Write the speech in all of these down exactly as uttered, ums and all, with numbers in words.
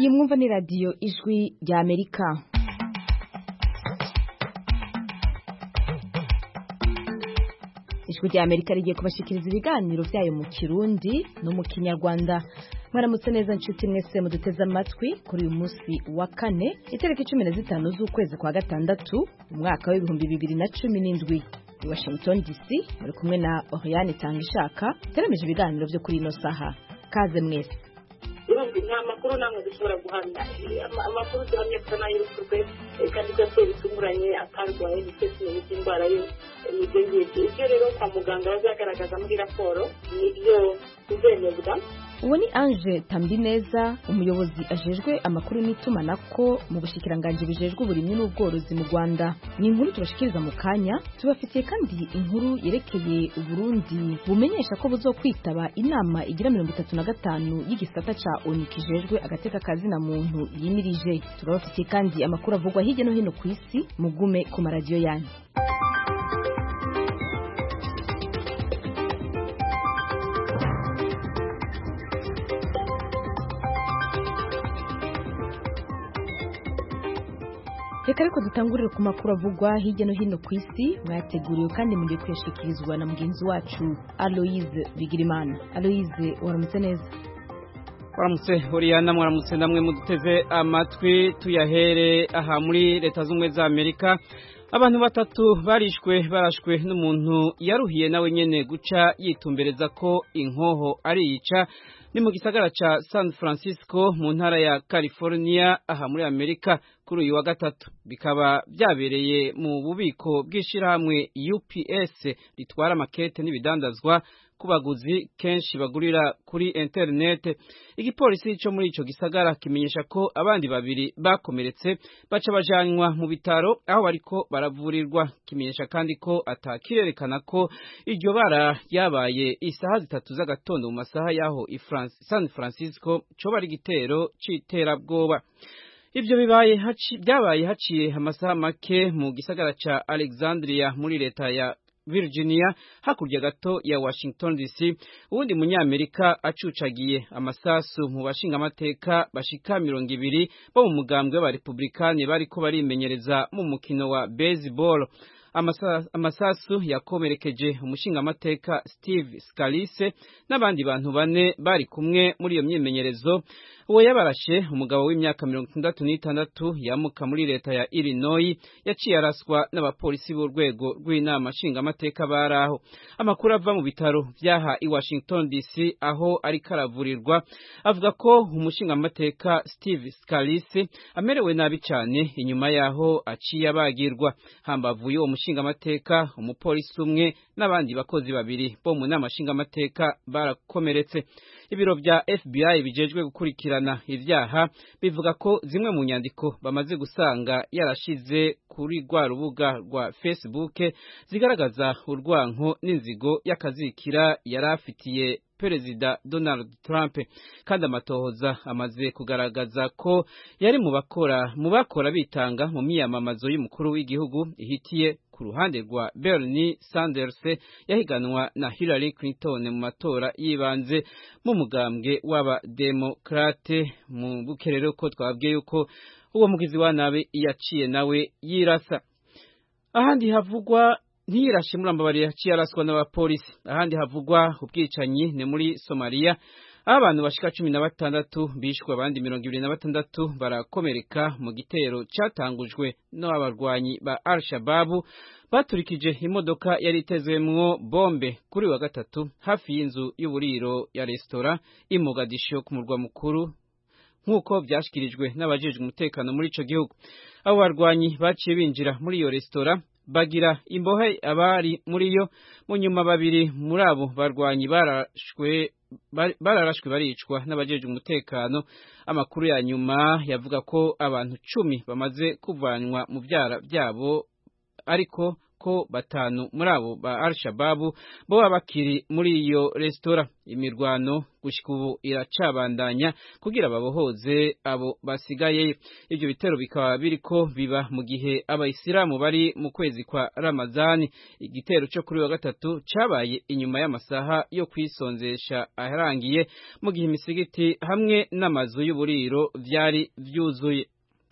Iyi mwumva ni radio Ijwi rya Amerika. Ijwi rya Amerika rigiye kubashikiriza ibiganiro vyayo mu Kirundi no mu Kinyarwanda. Mwaramutse neza nshuti mwese muduteze amatwi kuri uyu munsi wa kane itariki cumi na zitanu z'ukwezi kwa gatandatu umwaka w'ibihumbi bibiri na cumi n'indwi. I Washington D C muri kumwe na Oriane Tangishaka teremeje ibiganiro vyo kuri ino saha. Kaze mwese. Nta makuru namwe dushobora guhamya amakuru duhamya ko nayo y'urukwe kandi ko bitunguranye atarwaye n'icyo n'indwara yo n'ibyo ibyo rero kwa muganga bazagaragaza muri raporo nibyo tuzemezwa. Uwo ni Ange Tambineza, umuyobozi ajejwe amakuru n'itumanako mu bushikiranganje bijejwe uburimyi n'ubworozi mu Rwanda. Ni inkuru tubashikiriza mu kanya. Tubafitiye kandi inkuru yerekeye Uburundi bumenyesha ko buzokwitaba inama igira mirongo itatu na gatanu y'igisata ca O N U kijejwe agateka kazina muntu yimirije. Turabafitiye kandi amakuru avugwa hirya no hino ku isi. Mugume ku maradiyo yanyu. Reka reko dutangurire ku makuru avugwa hirya no hino ku isi mwateguriwe kandi mugiye kweshikirizwa na mugenzi wacu Aloise Bigirimana. Aloise, waramutse neza? Waramutse Oriana, mwaramutse namwe muduteze amatwi. Tuyahere aha muri Leta z'Ubumwe za Amerika. Abantu batatu barishwe barashwe n'umuntu yaruhiye nawe nyene guca yitumbereza ko inkoho ari yica. Ni mu gisagara ca San Francisco mu ntara ya California aha muri Amerika kuri uyu wa gatatu. Bikaba byabereye mu bubiko bw'ishirahamwe U P S ritwara makete n'ibidandazwa kubaguzi kenshi bagurira kuri internet. Igipolisi cyo muri ico gisagara kimenyesha ko abandi babiri bakomeretse baca bajanwa mu bitaro aho bariko baravurirwa. Kimenyesha kandi ko atakirerekana ko iryo bara yabaye isaha zitatu z'agatondo mu masaha yaho i France, San Francisco cyo bari gitero c'iterabwoba. Ibyo bibaye haci byabaye haciye amasaha make mu gisagara ca Alexandria muri leta ya Virginia hakurya gato ya Washington D C. Uwundi munyamerika acucagiye amasasu mu bashinga amateka bashika mirongo ibiri bo mu mugambwe wa Republikani bariko barimenyereza mu mukino wa baseball. Amasa, amasasu yakomerekeje umushinga amateka Steve Scalise n'abandi bantu bane bari kumwe muri iyo myimenyerezo. Uwo yabarashe umugabo w'imyaka mirongo itandatu n'itandatu yamuka muri leta ya Illinois yaciye araswa n'abapolisi b'urwego rw'inama nshinga amateka baraho. Amakuru ava mu bitaro vyaha i Washington D C aho ari karavurirwa avuga ko umushinga amateka Steve Scalise amerewe nabi cyane inyuma yaho aciye abagirwa. Hambavu y'uwo mushinga amateka umupolisi umwe n'abandi bakozi babiri bo mu nama nshinga amateka barakomeretse. Ibiro vya F B I bijejwe gukurikirana ivyaha bivuga ko zimwe mu nyandiko bamaze gusanga yarashize kuri rwa rubuga rwa Facebook zigaragaza urwanko n'inzigo y'akazikira yarafitiye Perezida Donald Trump. Kandi amatohoza amaze kugaragaza ko yari mu bakora mu bakora bitanga mu miyamamazo y'umukuru w'igihugu ihitiye ku ruhande rwa Bernie Sanders yahiganwa na Hillary Clinton mu matora yibanze mu mugambwe w'aba Demokrate. Mu bukerero ko twabwiye yuko uwo mugizi wa nabe yaciye nawe yirasa. Ahandi havugwa ntiyirashe muri ambabari yaciye araswa n'abapolisi. Ahandi havugwa ubwicanyi ni muri Somalia. Abantu bashika cumi na batandatu bishwe abandi mirongo ibiri na batandatu barakomereka mu gitero catangujwe n'abarwanyi ba Al-Shabaab baturikije imodoka yari itezemwo bombe kuri wa gatatu hafi y'inzu y'uburiro ya restaurant i Mogadisho ku murwa mukuru nkuko byashikirijwe n'abajejwe umutekano muri ico gihugu. Abo barwanyi baciye binjira muri iyo restaurant bagira imbohe abari muri yo. Mu nyuma babiri muri abo barwanyi barashwe bararashwe baricwa n'abajeje umutekano. Amakuru ya nyuma yavuga ko abantu cumi bamaze kuvanwa mu byara byabo ariko ko batanu muri abo ba Al-Shabaab bo bakiri muri iyo resitora. Imirwano gushika ubu iracabandanya kugira babohoze abo basigaye. Ivyo bitero bikaba biriko biba mu gihe abayisilamu bari mu kwezi kwa Ramazani. Igitero cyo kuri wa gatatu cabaye inyuma y'amasaha yo kwisonzesha aharangiye mu gihe imisigiti hamwe n'amazu y'uburiro vyari vyuzuye.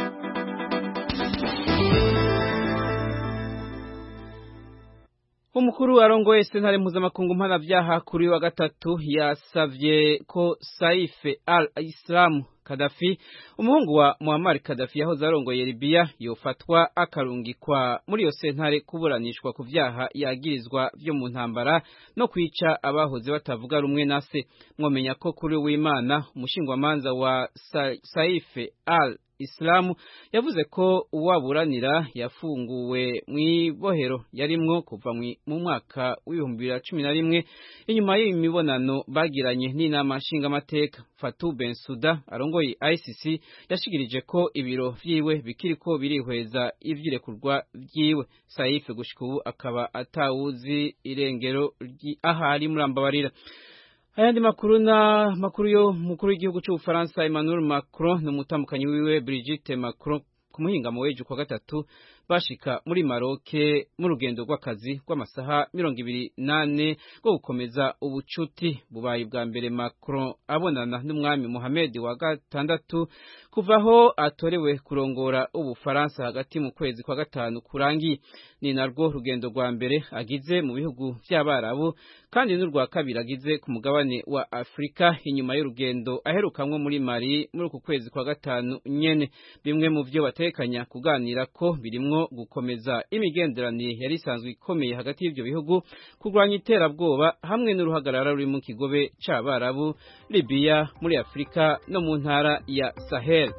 Umukuru arongoye sentare mpuzamakungu mpanavyaha kuri wa gatatu yasavye ko Saif al-Islam Gaddafi, umuhungu wa Muammar Gaddafi yahoze arongoye Libya, yofatwa akarungikwa muri yo sentare kuburanishwa ku vyaha yagirizwa vyo mu ntambara no kwica abahoze batavuga rumwe na se. Mwomenya ko kuri w'Imana umushingwamanza wa Saif al Islamu yavuze ko uwaburanira yafunguwe mw'ibohero yarimwo kuva mu mwaka w'ibihumbi bibiri na cumi na rimwe inyuma y'imibonano bagiranye n'inama nshingamateka. Fatou Bensouda arongoye I C C yashigirije ko ibiro vyiwe bikiriko birihweza ivyirekurwa vyiwe. Saif gushika ubu akaba atawuzi irengero ahari murambabarira. Ayandi makuru na makuru yo mukuru w'igihugu cy'u Faransa Emmanuel Macron n'umutambukanyi wiwe Brigitte Macron ku muhingamo w'ejo kwa gatatu bashika muri Maroc mu rugendo rw'akazi rw'amasaha mirongo ibiri nane rwo gukomeza ubucuti. Bubaye bwa mbere Macron abonana n'umwami Mohamed wa gatandatu kuvaho atorewe kurongora ubufaransa hagati mu kwezi kwa gatanu kurangiye. Ni narwo rugendo rwa mbere agize mu bihugu vy'Abarabu kandi n'urwa kabiri agize ku mugabane wa Afrika inyuma y'urugendo aherukamwe muri Mali muri uku kwezi kwa gatanu nyene. Bimwe mu vyo batekanya kuganira ko birimwo gukomeza imigenderanire yari isanzwe ikomeye hagati y'ivyo bihugu, kurwanya iterabwoba hamwe n'uruhagarara ruri mu kigobe c'Abarabu, Libya, muri Afrika no mu ntara ya Sahel.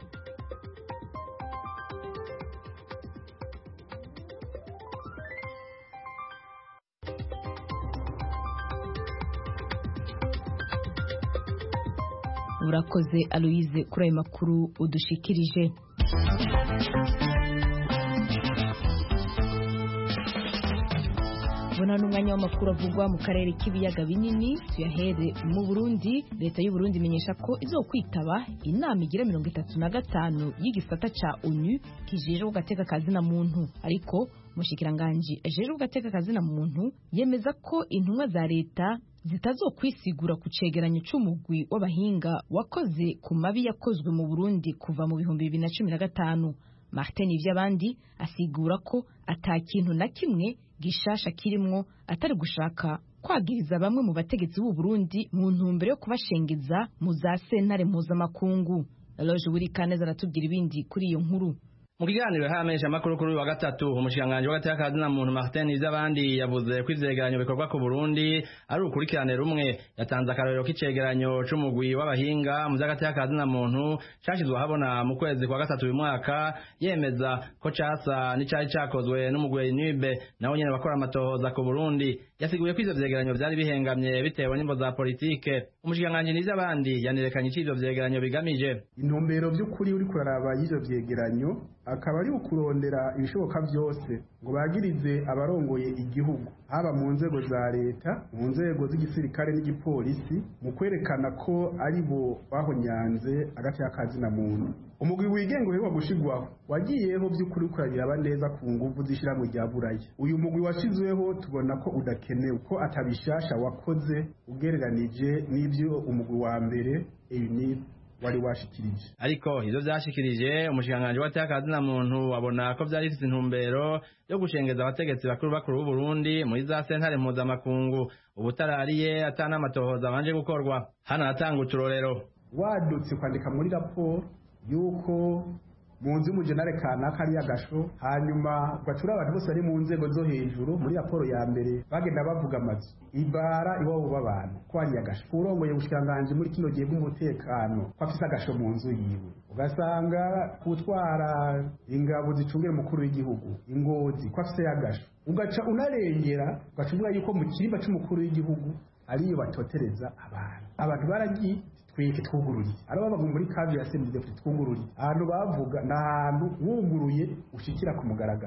Urakoze Aloise kuri ayo makuru udushikirije. Bona n'umwanya w'amakuru avugwa mu karere k'ibiyaga binini, tuyahere mu Burundi. Leta y'u Burundi imenyesha ko izokwitaba inama igira mirongo itatu na gatanu y'igisata ca ONU kijejwe ugateka kazi na muntu, ariko mushikiranganje ajejwe ugateka kazi na muntu yemeza ko intumwa za leta zitazokwisigura ku cegeranyo c'umugwi w'abahinga wakoze ku mabi yakozwe mu Burundi kuva mu bihumbi bibiri na cumi na gatanu. Martin Ivyabandi asigura ko atakintu na kimwe gishasha kirimwo atari gushaka kwagiriza bamwe mu bategetsi b'u Burundi mu ntumbero yo kubashengeza mu za sentare mpuzamakungu. Eloge Wirikaneza aratubwira ibindi kuri iyo nkuru. Mu kiganiro hamenyesha amakuru kuri wa gatatu, umushikanganje w'agateka kazi na muntu Martin Ivyabandi yavuze ko ivyegeranyo bikorwa ku Burundi ari ukurikirane rumwe. Yatanze akarorero k'icegeranyo c'umugwi w'abahinga mu vy'agateka kazi na muntu cashizwe habona mu kwezi kwa gatatu uyu mwaka, yemeza ko casa n'icari cakozwe n'umugwi Nube nawo nyene bakora amatohoza ku Burundi. Yasiguye ko ivyo vyegeranyo vyari bihengamye bitewe n'imvo za politike. Umushikanganje Ivyabandi yanerekanye ic'ivyo vyegeranyo bigamije. Intumbero vy'ukuri uri kuraraba y'ivyo vyegeranyo akaba ari ukurondera ibishoboka byose ngo bagirize abarongoye igihugu, haba mu nzego za leta, mu nzego z'igisirikare n'igipolisi, mu kwerekana ko ari bo bahonyanze agati y'akazi na muntu. Umugwi wigenga uheruka gushigwaho wagiyeho by'ukuri kurabira neza ku nguvu zishira mu rya Burayi. Uyu mugwi washizweho tubona ko udakenewe, ko atabishasha wakoze ugereranije n'ivyo umugwi wa mbere Eunif wari washikirije. Ariko ivyo vyashikirije umushikanganje w'abatakazi na muntu wabona ko vyari bifite intumbero yo gushengeza abategetsi bakuru bakuru b'u Burundi muri za sentare mpuzamakungu, ubutarariye atana amatohoza abanje gukorwa. Hano hatanga uturorero. Wadutse kwandika muri raporo yuko mu nzu y'umujenare kanaka ari agasho, hanyuma batura abantu bose bari mu nzego zo hejuru muri raporo ya mbere bagenda bavuga amazu ibara iwabo b'abantu ko ari agasho. Urongoye ubushikanganje muri kino gihe bw'umutekano ko afise agasho mu nzu yiwe, ugasanga kutwara ingabo zicungira umukuru w'igihugu Ingozi ko afise agasho, ugaca unarengera ugacuvuga yuko mu kirimba c'umukuru w'igihugu ariyo batotereza abantu. Abantu baragiye tweke twugururiye aro baba muri kavi ya semide twugururiye ahantu bavuga na ahantu wuguruye ushikira ku mugaragaro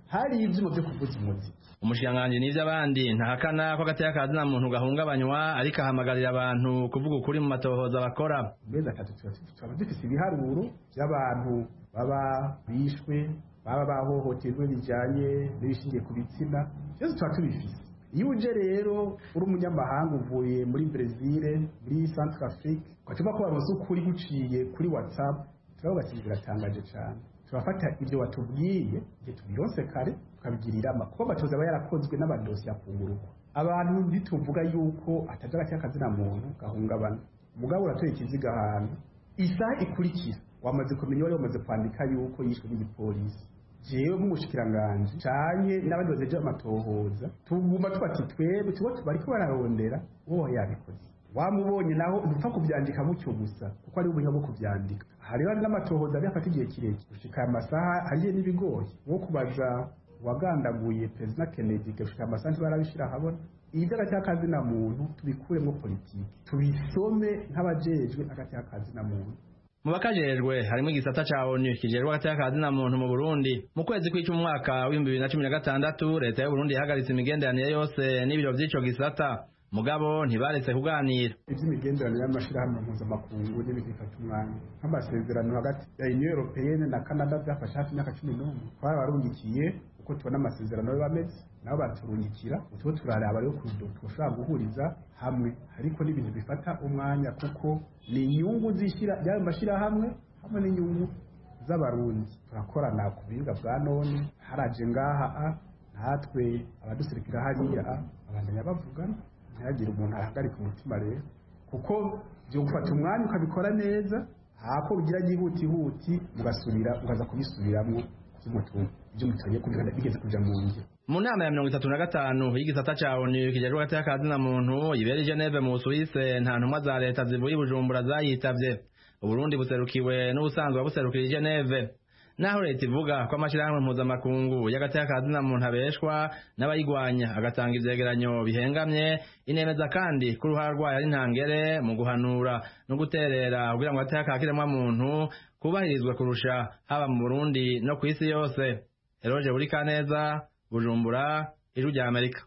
hari ivyuma vyo kuvuza umuziki. Umushikiranganji n'ivyo abandi ntahakana ko agateka ka zina muntu gahungabanywa, ariko ahamagarira abantu kuvuga ukuri mu matohoza bakora. Mezi atatu tuba dufise ibiharuro vy'abantu baba bishwe, baba bahohoterwe bijanye n'ibishingiye ku bitsina, vyose tuba tubifise. Iyo uje rero uri umunyamahanga uvuye muri Brazil, muri Central Afrique, ukacuba ko baronse ukuri guciye kuri WhatsApp, turavuga ati biratangaje cyane. Turafata ibyo watubwiye, igihe tubironse kare tukabigirira kuko batoza aba yarakozwe n'abadosi yakungurwa. Abantu ntituvuga yuko atajaga cyakazina muntu gahungabana. Mugabo uratoye ikiziga ahantu isaha ikurikira wamaze kumenya wari wamaze kwandika yuko yishwe n'igipolisi. Jewe nk'umushikiranganje canye n'abandi bazeje amatohoza tuguma tubati twebwe tubo tubariko bararondera uwo yabikoze. Wamubonye naho ntupfa kubyandika mucyo gusa kuko ari ubuhinga bwo kubyandika. Hari bari n'amatohoza byafata igihe kirekire gushika amasaha hariye n'ibigoye wo kubaza wagandaguye President Kennedy gushika amasaha barabishira habona. Ibyo agacyakazi na muntu tubikuremo politiki tubisome nk'abajejwe agacyakazi na muntu. Mu bakajejwe harimo igisata ca O N U kijejwe agateka na muntu mu Burundi. Mu kwezi kw'icumi umwaka wa bibiri na cumi na gatandatu leta y'u Burundi yahagaritse imigenderanire yose n'ibiro vy'ico gisata. Mugabo ntibaretse kuganira. Ivy'imigenderanire y'amashirahamwe mpuzamakungu n'ibifata umwanya nk'amasezerano hagati ya Union Européenne na Canada byafashe hafi imyaka cumi n'umwe. Twararungikiye uko tubona amasezerano y'abameze nabo baturungikira utubo turaraba rero kurudo tushobora guhuriza hamwe, ariko n'ibintu bifata umwanya kuko ni inyungu zishira y'ayo mashirahamwe hamwe n'inyungu z'abarundi. Turakorana ku biga bwa none haraje ngaha a natwe abadusirikira hariya a abandanya bavugana ntihagire umuntu ahagarika umutima rero kuko byo gufata umwanya ukabikora neza hako bigira gihuti huti mugasubira ukaza kubisubiramwo by'umutungo by'umutungo kubigana bigeze kuja mu nje. Mu nama ya mirongo itatu na gatanu y'igisata ca O N U kijejwe agateka ka muntu ibere Geneve mu Suisse nta ntumwa za leta zivuye Bujumbura zayitavye. Uburundi buserukiwe n'ubusanzwe buserukira Geneve. Naho leta ivuga ko amashirahamwe mpuzamakungu y'agateka ka muntu abeshwa n'abayigwanya agatanga ivyegeranyo bihengamye, inemeza kandi ko uruhara rwayo ari ntangere mu guhanura no guterera kugira ngo agateka ka kiremwa muntu kubahirizwe kurusha haba mu Burundi no kw'isi yose. Eroje Burikaneza, Bujumbura, Ijwi rya Amerika.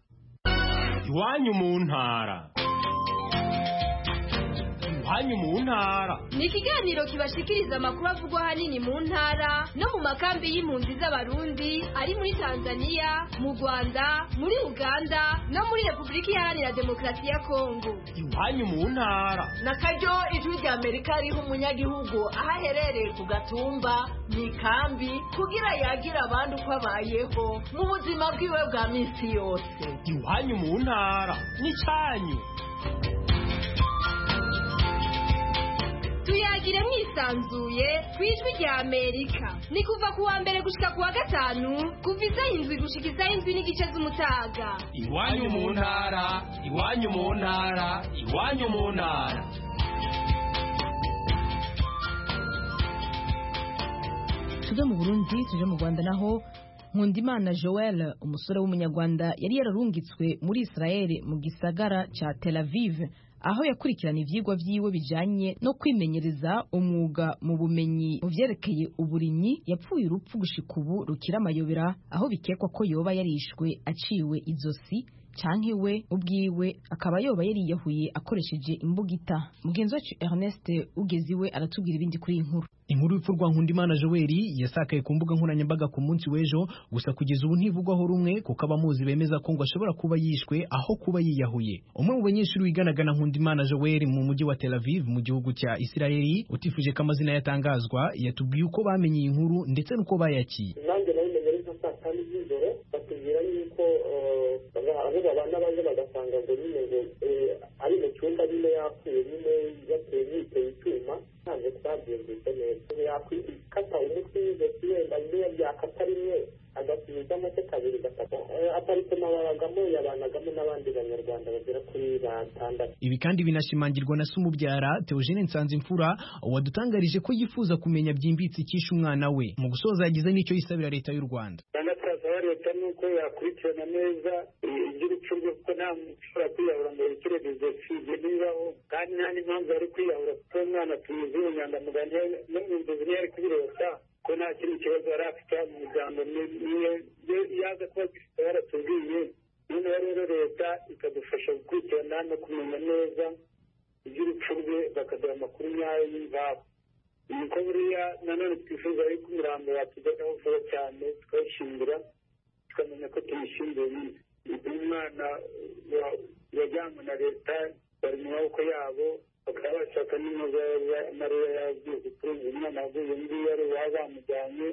Iwanyu mu ntara. Iwanyu mu ntara ni ikiganiro kibashikiriza amakuru avugwa ahanini mu ntara no mu makambi y'impunzi z'abarundi ari muri Tanzania, mu Rwanda, muri Uganda no muri Repubulika Iharanira Demokarasi ya Kongo. Iwanyu mu ntara na karyo Ijwi rya Amerika riha umunyagihugu aho aherereye ku gatumba mu ikambi kugira yagira abandi uko abayeho mu buzima bwiwe bwa minsi yose. Iwanyu mu ntara ni cyanyu. Tuyagire mwisanzuye kwijwi rya Amerika. Ni kuva kuwa mbere gushika kuwa gatanu kuva isaha indwi gushika isaha indwi n'igice z'umutaga. Iwanyu mu ntara, iwanyu mu ntara, iwanyu mu ntara. Tuje mu Burundi, tuje mu Rwanda naho Nkundimana Joel umusore w'umunyarwanda yari yararungitswe muri Israel mu gisagara ca Tel Aviv aho yakurikirana ivyigwa vyiwe bijanye no kwimenyereza umwuga mu bumenyi mu vyerekeye uburimyi. Yapfuye urupfu gushika ubu rukira amayobera aho bikekwa ko yoba yarishwe aciwe izosi canke we ubwiwe akaba yoba yariyahuye akoresheje imbugita. Mugenzi wacu Ernest Ugeziwe aratubwira ibindi kuri inkuru. Inkuru y'ipfurwa Nkundimana Joel yasakaye ku mbuga nkoranyambaga ku munsi w'ejo, gusa kugeza ubu ntivugwaho rumwe kuko abamuzi bemeza ko ngo ashobora kuba yishwe aho kuba yiyahuye. Umwe mu banyeshuri wiganagana Nkundimana Joel mu mujyi wa Tel Aviv mu gihugu cya Israeli utifuje ko amazina yatangazwa yatubwiye uko bamenye iyi nkuru ndetse n'uko bayakiye. Nanjye nayo imbere y'saa tanu z'ijoro batubwira yuko aho babana baje bagasanga ngo nyine ngo ari mu cyumba nyine yapfuye nyine yateye yiteye icyuma ntabwo twabyumvise neza. Yakwikata umutwe w'ijosi wenda niyo byakata rimwe agasubizamo se kabiri gatatu aparitema babagamo yabanagamo n'abandi banyarwanda bagera kuri batandatu. Ibi kandi binashimangirwa na Sumubyara Theogene Nsanzimfura wadutangarije ko yifuza kumenya byimbitse ikisha umwana we. Mu gusoza yagize n'icyo yisabira leta y'u Rwanda. Ndasaba leta nuko yakurikirana neza iby'urupfu rwe kuko nta ushobora kwiyahura ngo yikerereze fije nibaho kandi nta n'impamvu ari kwiyahura kuko umwana tuyizi umunyandamugambi no mu nzozi niyo ari kubirota ko nta kindi kibazo yari afite mu muryango niyo baza kuba gifite baratubwiye noneho rero leta ikadufasha gukurikirana no kumenya neza iby'urupfu rwe bakaduha amakuru nyayo y'imvaho nuko buriya nanone twifuza yuko umurambo watugeraho vuba cyane tukawushyingura tukamenya ko tumushyinguye nyine umwana wajyanywe na leta bari mu maboko yabo bakaba bashaka n'inkoza mariya yagiye guturuza umwana waguye ngiyo ari uwaba bamujyanye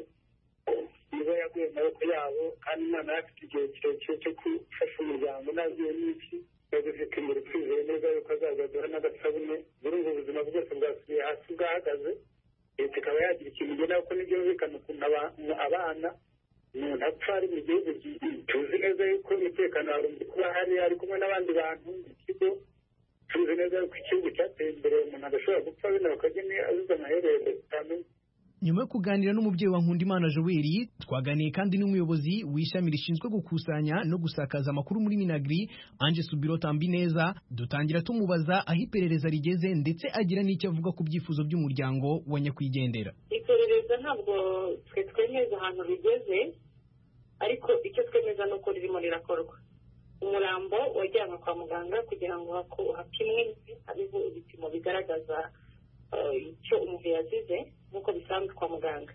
niba yaguye mu maboko yabo kandi umwana afite igihe kirekire cyo gufasha umuryango nagiye n'iki yagufite imbere twizeye neza yuko azagaduha n'agasabune muri ubu buzima bwose bwasubiye hasi bwahagaze leta ikaba yagira ikintu igena kuko nibyo bumvikana ukuntu abana umuntu apfa ari mu gihugu tuzi neza yuko umutekano warumva kuba hari ari kumwe n'abandi bantu mu kigo tuzi neza yuko igihugu cyateye imbere umuntu adashobora gupfa bino bakagene azize amaherere tutamenye. Nyuma yo kuganira n'umubyeyi wa Nkundimana Joel twaganiye kandi n'umuyobozi w'ishami rishinzwe gukusanya no gusakaza amakuru muri Minagri Ange Subiro Tambineza dutangira tumubaza aho iperereza rigeze ndetse agira n'icyo avuga ku byifuzo by'umuryango wa nyakwigendera. Iperereza ntabwo twe twemeza ahantu rigeze ariko icyo twemeza nuko ririmo rirakorwa. Umurambo wajyanwe kwa muganga kugira ngo hapimwe hariho ibipimo bigaragaza icyo umuntu yazize nk'uko bisanzwe kwa muganga.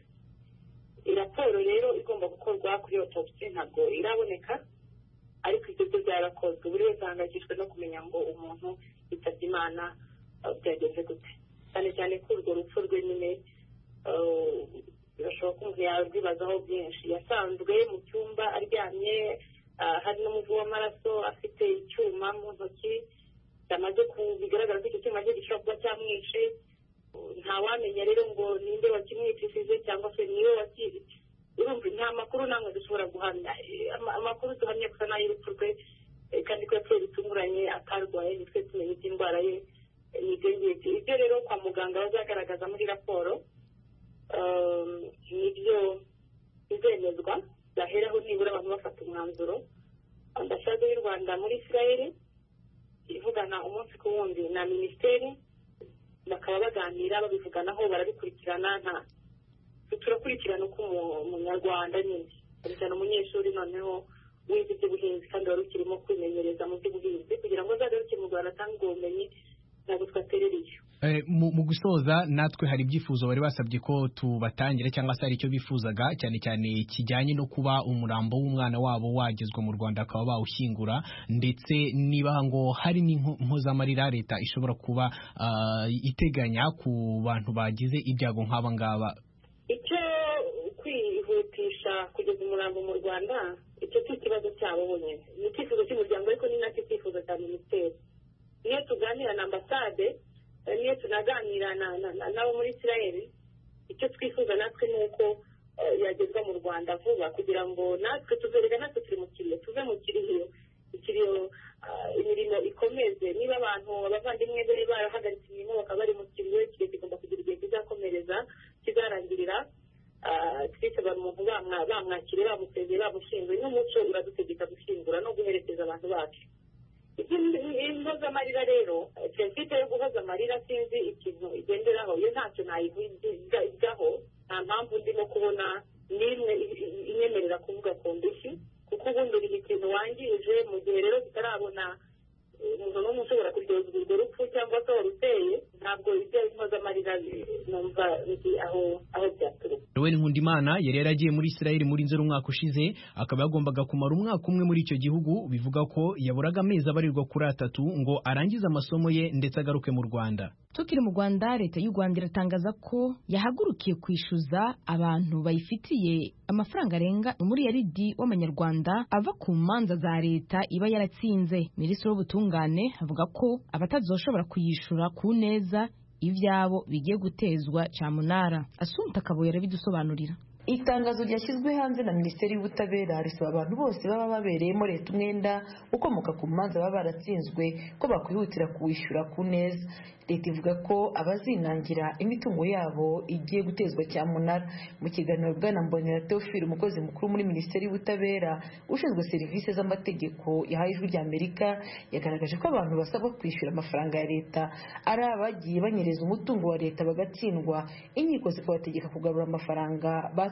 Iraporo rero igomba gukorwa kuri autopsy ntabwo iraboneka ariko ibyo byo byarakozwe buri wese ahangayikishijwe no kumenya ngo umuntu yitabye Imana byagenze gute cyane cyane ko urwo rupfu rwe nyine birashoboka ko umuntu yarwibazaho byinshi. Yasanzwe mu cyumba aryamye hari n'umuvu w'amaraso afite icyuma mu ntoki cyamaze bigaragara ko icyo cyuma cye gishobora kuba cyamwishe. Ntawamenya rero ngo ninde wakimwicishije cyangwa se niwe wakizi. Urumva nta makuru namwe dushobora guhamya. Amakuru duhamya gusa n'ay'urupfu rwe kandi ko yapfuye bitunguranye atarwaye nitwe tumenye iby'indwara ye n'ibyo ngibyo. Ibyo rero kwa muganga bazagaragaza muri raporo nibyo bizemezwa byaheraho nibura abantu bafata umwanzuro. Ambasade y'u Rwanda muri Israel ivugana umunsi ku wundi na minisiteri bakaba baganira babivuganaho barabikurikirana nta turakurikirana uko umunyarwanda nyine cyane umunyeshuri noneho wize iby'ubuhinzi kandi wari ukirimo kwimenyereza mu by'ubuhinzi kugira ngo azagaruke mu Rwanda atange ubumenyi ntabwo twaterereye. Mu gusoza natwe hari ibyifuzo bari basabye ko tubatangira cyangwa se hari icyo bifuzaga cyane cyane kijyanye no kuba umurambo w'umwana wabo wagezwa mu Rwanda akaba bawushyingura ndetse niba ngo hari n'impozamarira leta ishobora kuba iteganya ku bantu bagize ibyago nk'aba ngaba. Icyo kwihutisha kugeza umurambo mu Rwanda icyo si ikibazo cyabo bonyine ni icyifuzo cy'umuryango ariko ni nacyo cyifuzo cya minisiteri. Iyo tuganira na ambasade niyo tunaganira nabo muri Israel icyo twifuza natwe ni uko yagezwa mu Rwanda vuba kugira ngo natwe tuzereka natwe turi mu kiriyo tuve mu kiriyo ikiriyo imirimo ikomeze. Niba abantu abavandimwe be barahagaritse imirimo bakaba bari mu kiriyo ikigihe kigomba kugira igihe kizakomereza kizarangirira twitaba umuntu bamwakire bamusezeye bamushyinguye n'umuco uradutegeka gushyingura no guherekeza abantu bacu. Impoza amarira rero sensite yo guhoza amarira sinzi ikintu igenderaho iyo ntacyo nayivugaho nta mpamvu ndimo kubona n'imwe inyemerera kuvuga ku ndishyi kuko ubundi uri ikintu wangije mu gihe rero tutarabona umuntu n'umwe ushobora kuryozwa urwo rupfu cyangwa se waruteye ntabwo ibyo impoza amarira numva nzi aho aho byaturuka. Joel Nkundimana yari yaragiye muri Israel muri Nzeri umwaka ushize akaba yagombaga kumara umwaka umwe muri icyo gihugu bivuga ko yaburaga amezi abarirwa kuri atatu ngo arangize amasomo ye ndetse agaruke mu Rwanda. Tukiri mu Rwanda leta y'u Rwanda iratangaza ko yahagurukiye kwishyuza abantu bayifitiye amafaranga arenga umuriyaridi w'amanyarwanda ava ku manza za leta iba yaratsinze. Minisitiri w'ubutungane avuga ko abatazoshobora kuyishura ku neza ibyabo bigiye gutezwa cyamunara. Asumta Kabuye arabidusobanurira. Itangazo ryashyizwe hanze na Minisiteri y'Ubutabera risaba abantu bose baba babereyemo leta umwenda ukomoka ku manza baba baratsinzwe ko bakwihutira kuwishyura ku neza. Leta ivuga ko abazinangira imitungo yabo igiye gutezwa cyamunara. Mu kiganiro Bwana Mbonera Theophile umukozi mukuru muri Minisiteri y'Ubutabera ushinzwe serivisi z'amategeko yahaye ijwi rya Amerika yagaragaje ko abantu basabwa kwishyura amafaranga ya leta ari abagiye banyereza umutungo wa leta bagatsindwa inkiko zikabategeka kugarura amafaranga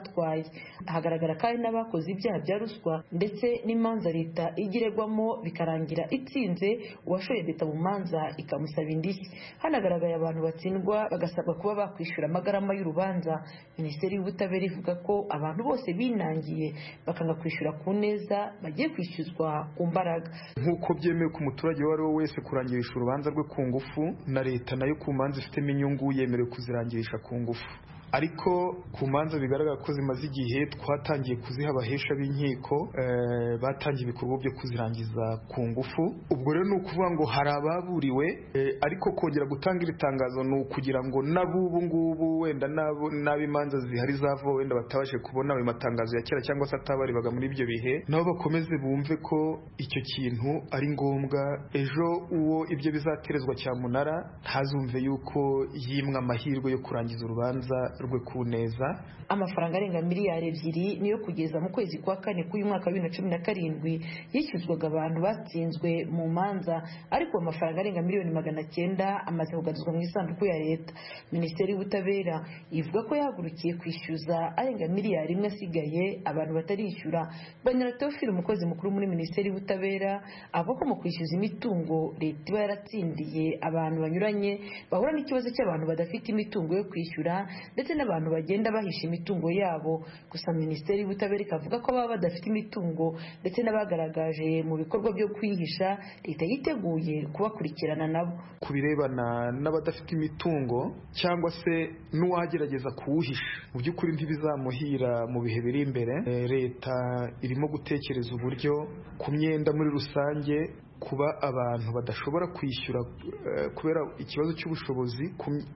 batwaye. Hagaragara kandi n'abakoze ibyaha bya ruswa ndetse n'imanza leta igiregwamo bikarangira itsinze uwashoye leta mu manza ikamusaba indishyi. Hanagaragaye abantu batsindwa bagasabwa kuba bakwishyura amagarama y'urubanza. Minisiteri y'Ubutabera ivuga ko abantu bose binangiye bakanga kwishyura ku neza bagiye kwishyuzwa ku mbaraga. Nk'uko byemewe ku muturage uwo ari we wese kurangirisha urubanza rwe ku ngufu, na leta nayo ku manza ifitemo inyungu yemerewe kuzirangirisha ku ngufu. Ariko ku manza bigaragara ko zimaze igihe twatangiye kuziha abahesha b'inkiko e, batangiye ibikorwa byo kuzirangiza ku ngufu. Ubwo rero ni ukuvuga ngo hari ababuriwe e, ariko kongera gutanga iri tangazo ni ukugira ngo n'abubu ngubu wenda n'ab'imanza zihari zava wenda batabashe kubona ayo matangazo ya kera cyangwa se atabarebaga muri ibyo bihe, nabo bakomeze bumve ko icyo kintu ari ngombwa. Ejo uwo ibyo bizaterezwa cyamunara ntazumve yuko yimwa amahirwe yo kurangiza urubanza rwe ku neza. Amafaranga arenga miliyari ebyiri niyo kugeza mu kwezi kwa kane k'uyu mwaka wa bibiri na cumi na karindwi yishyuzwaga abantu batsinzwe mu manza, ariko amafaranga arenga miliyoni magana cyenda amaze kugaruzwa mu isanduku ya leta. Minisiteri y'Ubutabera ivuga ko yahagurukiye kwishyuza arenga miliyari imwe asigaye abantu batarishyura. Banyara Theophile, umukozi mukuru muri Minisiteri y'Ubutabera, avuga ko mu kwishyuza imitungo leta iba yaratsindiye abantu banyuranye bahura n'ikibazo cy'abantu badafite imitungo yo kwishyura ndetse n'abantu bagenda bahisha imitungo yabo. Gusa Minisiteri y'Ubutabera ikavuga ko baba badafite imitungo ndetse n'abagaragaje mu bikorwa byo kwihisha leta yiteguye kubakurikirana nabo. Ku birebana n'abadafite imitungo cyangwa se n'uwagerageza kuwuhisha, mu by'ukuri ntibizamuhira mu bihe biri imbere. E, leta irimo gutekereza uburyo ku myenda muri rusange kuba abantu badashobora kwishyura uh, kubera ikibazo cy'ubushobozi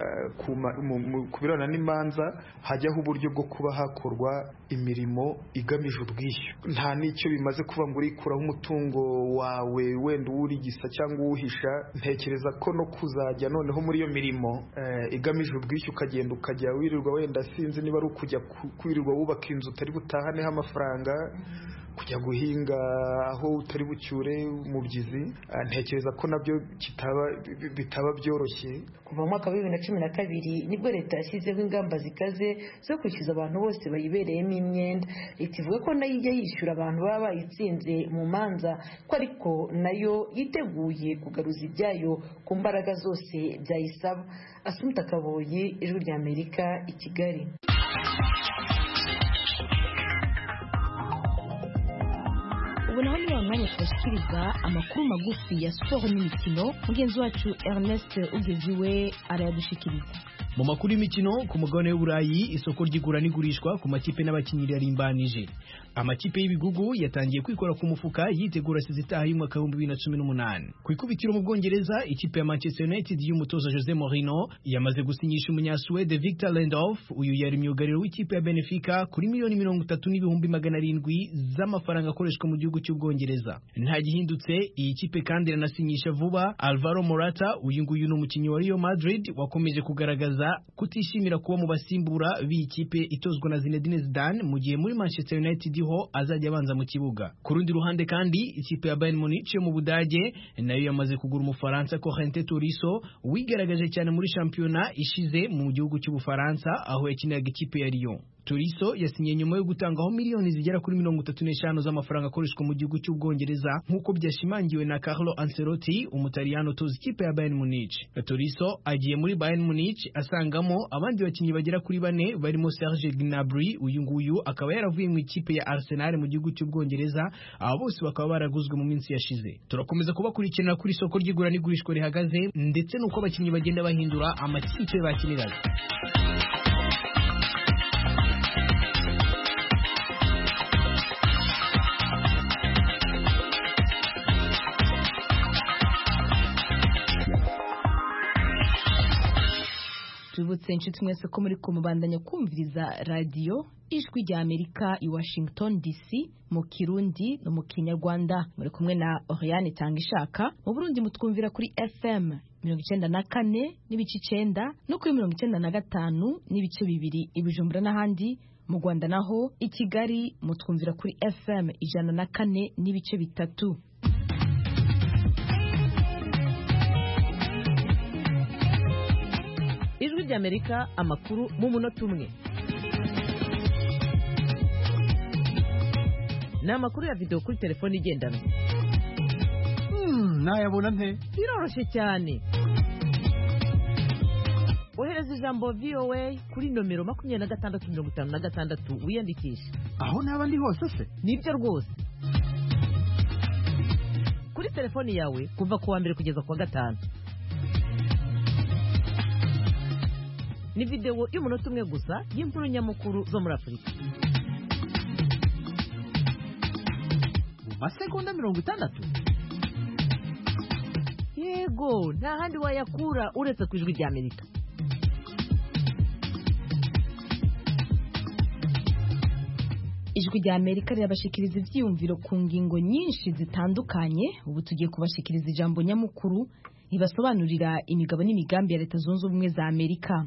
kubirana n'imanza, hajyaho uburyo bwo kuba hakorwa imirimo igamije ubwishyu. Nta n'icyo bimaze kuba ngo urikuraho umutungo wawe wenda uwurigisa cyangwa uwuhisha. Ntekereza ko no kuzajya noneho muri iyo mirimo uh, igamije ubwishyu ukagenda ukajya wirirwa wenda sinzi niba ari ukujya kwirirwa wubaka inzu utari butahaneho amafaranga, kujya guhinga aho utari bucyure umubyizi. Ntekereza ko nabyo kitaba bitaba byoroshye. Kuva mu mwaka wa bibiri na cumi na kabiri nibwo leta yashyizeho ingamba zikaze zo kwishyuza abantu bose bayibereyemo imyenda. Leta ivuga ko nayo ijya yishyura abantu baba bayitsinze mu manza, ko ariko nayo yiteguye kugaruza ibyayo ku mbaraga zose byayisaba. Asumta Kaboyi, Ijwi ry'Amerika, i Kigali. ubu naho niba mwanya tubashyikiriza amakuru magufi ya siporo n'imikino. Mugenzi wacu Ernest Ugeziwe arayadushikiriza. Mu makuru y'imikino ku mugabane w'Uburayi, isoko ry'igura n'igurishwa ku makipe n'abakinnyi ririmbanije. Amakipe y'ibigugu yatangiye kwikora ku mufuka yitegura sizitaha y'umwaka wa bibiri na cumi n'umunani. Ku ikubitiro mu Bwongereza, ikipe ya Manchester United y'umutoza Jose Mourinho yamaze gusinyisha umunyasuwede Victor Lindelof, uyu yari myugariro w'ikipe ya Benfica kuri miliyoni mirongo itatu n'ibihumbi magana arindwi z'amafaranga akoreshwa mu gihugu cy'Ubwongereza. Nta gihindutse, iyi kipe kandi iranasinyisha vuba Alvaro Morata, uyu nguyu ni umukinnyi wa Real Madrid wakomeje kugaragaza kutishimira kuba mu basimbura b'iyi kipe itozwa na Zinedine Zidane, mu gihe muri Manchester United ho azajya abanza mu kibuga. Ku rundi ruhande kandi ikipe ya Bayern Munich yo mu Budage nayo yamaze kugura umufaransa Corentin Tolisso wigaragaje cyane muri shampiyona ishize mu gihugu cy'Ubufaransa aho yakiniraga ikipe ya Lyon. Tolisso yasinye nyuma yo gutangaho miliyoni zigera kuri mirongo itatu n'eshanu z'amafaranga akoreshwa mu gihugu cy'Ubwongereza nk'uko byashimangiwe na Carlo Ancelotti, umutaliyano utoza ikipe ya Bayern Munich. Tolisso agiye muri Bayern Munich asangamo abandi bakinnyi bagera kuri bane barimo Serge Gnabry, uyu nguyu akaba yaravuye mu ikipe ya Arsenal mu gihugu cy'Ubwongereza. Aba bose bakaba baraguzwe mu minsi yashize. Turakomeza kubakurikirana kuri isoko ry'igura n'igurishwa rihagaze ndetse nuko abakinnyi bagenda bahindura amakipe bakiniraga. Tubutse inshuti mwese ko muri kumubandanya kumviriza radio Ijwi ry'Amerika i Washington D C mu Kirundi no mu Kinyarwanda. Muri kumwe na Oriane Tangishaka. Mu Burundi mutwumvira kuri F M mirongo icyenda na kane n'ibice icenda no kuri mirongo icyenda na gatanu n'ibice bibiri i Bujumbura n'ahandi. Mu Rwanda naho i Kigali mutwumvira kuri F M ijana na kane n'ibice bitatu. Ijwi ry'Amerika, amakuru mu munota umwe. ni amakuru ya videwo kuri telefone igendanwa. nayabona nte? biroroshye cyane. ohereza ijambo V O A kuri nomero makumyabiri na gatandatu mirongo itanu na gatandatu wiyandikishe. aho naba ndi hose se? nibyo rwose. kuri telefoni yawe kuva ku wa mbere kugeza ku wa gatanu. ni videwo y'umunota umwe gusa y'inkuru nyamukuru zo muri Afurika. mu masegonda mirongo itandatu. yego nta handi wayakura uretse ku ijwi rya Amerika. ijwi rya Amerika rirabashikiriza ibyiyumviro ku ngingo nyinshi zitandukanye. ubu tugiye kubashikiriza ijambo nyamukuru ribasobanurira imigabo n'imigambi ya Leta Zunze Ubumwe za Amerika.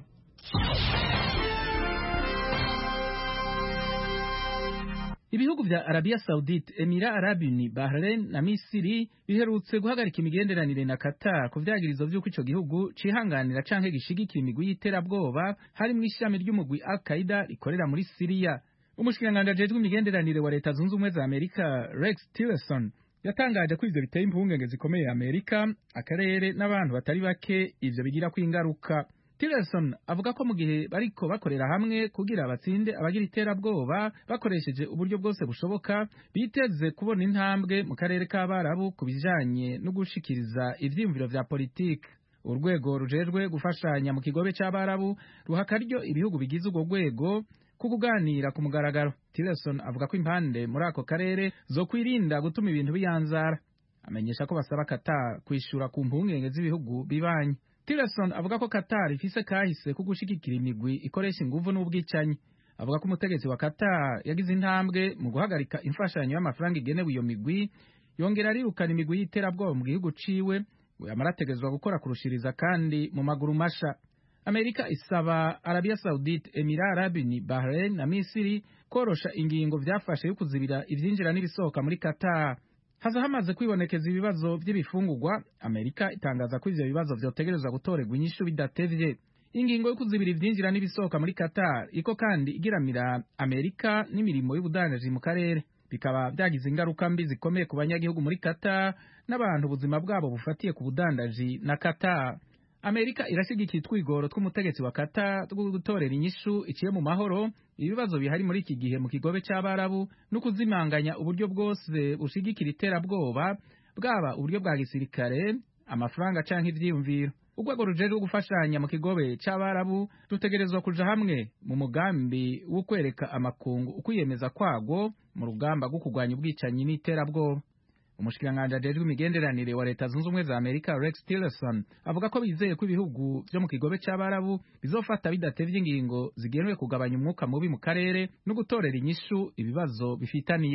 Ibihugu vya Arabia Saudite, Emira Arab Uni, Bahrain na Misiri biherutse guhagarika imigenderanire na Qatar ku vyagirizo vy'uko ico gihugu cihanganira canke gishigikira imigwi y'iterabwoba harimwo ishami ry'umugwi Al-Qaeda rikorera muri Syria. Umushikiranganji ajejwe imigenderanire wa Leta Zunze Ubumwe za Amerika Rex Tillerson yatangaje ko ivyo biteye impungenge zikomeye Amerika, akarere n'abantu batari bake ivyo bigira ko ingaruka. Tillerson avuga ko mu gihe bariko bakorera hamwe kugira batsinde abagira iterabwoba bakoresheje uburyo bwose bushoboka, biteze kubona intambwe mu karere k'Abarabu ku bijanye no gushikiriza ivyiyumviro vya politike. Urwego rujejwe gufashanya mu kigobe c'Abarabu ruha akaryo ibihugu bigize urwo rwego ku kuganira ku mugaragaro. Tillerson avuga ko impande muri ako karere zo kwirinda gutuma ibintu biyanzara. Amenyesha ko basaba Qatar kwishura ku mpungenge z'ibihugu bibanye. Tillerson avuga ko Qatar ifise kahise ko gushigikira imigwi ikoresha inguvu n'ubwicanyi. Avuga ko umutegetsi wa Qatar yagize intambwe mu guhagarika imfashanyo y'amafaranga igenewe iyo migwi, yongera arirukana imigwi y'iterabwoba mu gihugu ciwe, yamarategezwa gukora kurushiriza kandi mu maguru masha. Amerika isaba Arabia Saudite, Emira Arab Uni, Bahrain na Misiri korosha ingingo vyafashe yo kuzibira ivyinjira n'ibisohoka muri Qatar. Haza hamaze kwibonekeza ibibazo vy'ibifungurwa, Amerika itangaza ko ivyo bibazo vyotegerezwa gutorerwa inyishu bidatevye. Ingingo yo kuzibira ivyinjira n'ibisohoka muri Qatar iko kandi igiramira Amerika n'imirimo y'ubudandaji mu karere, bikaba vyagize ingaruka mbi zikomeye ku banyagihugu muri Qatar n'abantu ubuzima bwabo bufatiye ku budandaji na Qatar. Amerika irashigikiye twigoro tw'umutegetsi wa Qatar two gutorera inyishu iciye mu mahoro ibibazo bihari muri iki gihe mu kigobe c'Abarabu no kuzimanganya uburyo bwose bushigikira iterabwoba, bwaba uburyo bwa gisirikare, amafaranga canke ivyiyumviro. Urwego rujejwe gufashanya mu kigobe c'Abarabu dutegerezwa kuja hamwe mu mugambi wo kwereka amakungu ukwiyemeza kwagwo mu rugamba rwo kurwanya ubwicanyi n'iterabwoba. Umushikiranganji ajejwe imigenderanire wa Leta Zunze Ubumwe za Amerika Rex Tillerson avuga ko bizeye ko ibihugu vyo mu kigobe c'Abarabu bizofata bidatevye ingingo zigenewe kugabanya umwuka mubi mu karere no gutorera inyishu ibibazo bifitaniye.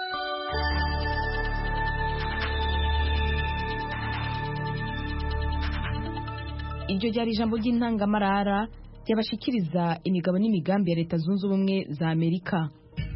Iryo ryari ijambo ry'intangamarara ryabashikiriza imigabo n'imigambi ya Leta Zunze Ubumwe za Amerika.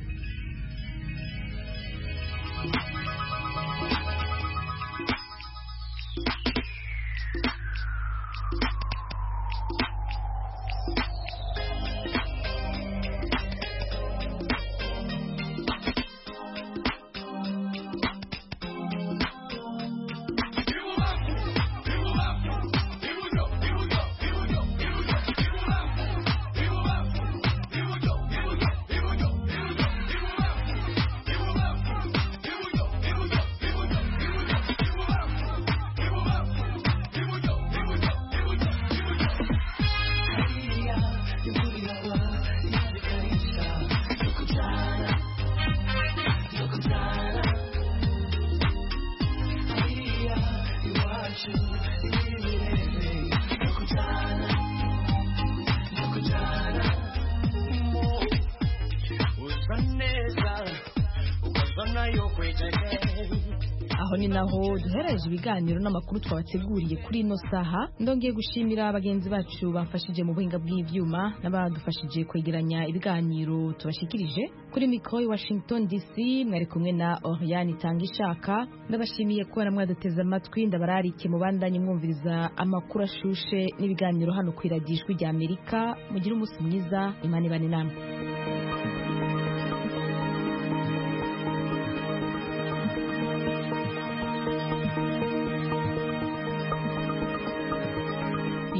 Aho ni naho duhereje ibiganiro n'amakuru twabateguriye kuri ino saha. Ndongeye gushimira bagenzi bacu bamfashije mu buhinga bw'ivyuma n'abadufashije kwegeranya ibiganiro tubashikirije. Kuri mikro i Washington D C mwari kumwe na Oriane Tangishaka. Ndabashimiye ko mwaduteze amatwi, ndabararike mu bandanye mwumviriza amakuru ashushe n'ibiganiro hano kwiragijwe rya Amerika. Mugire umunsi mwiza, Imana ibane namwe.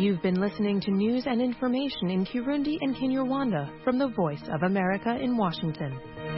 You've been listening to news and information in Kirundi and Kinyarwanda from the Voice of America in Washington.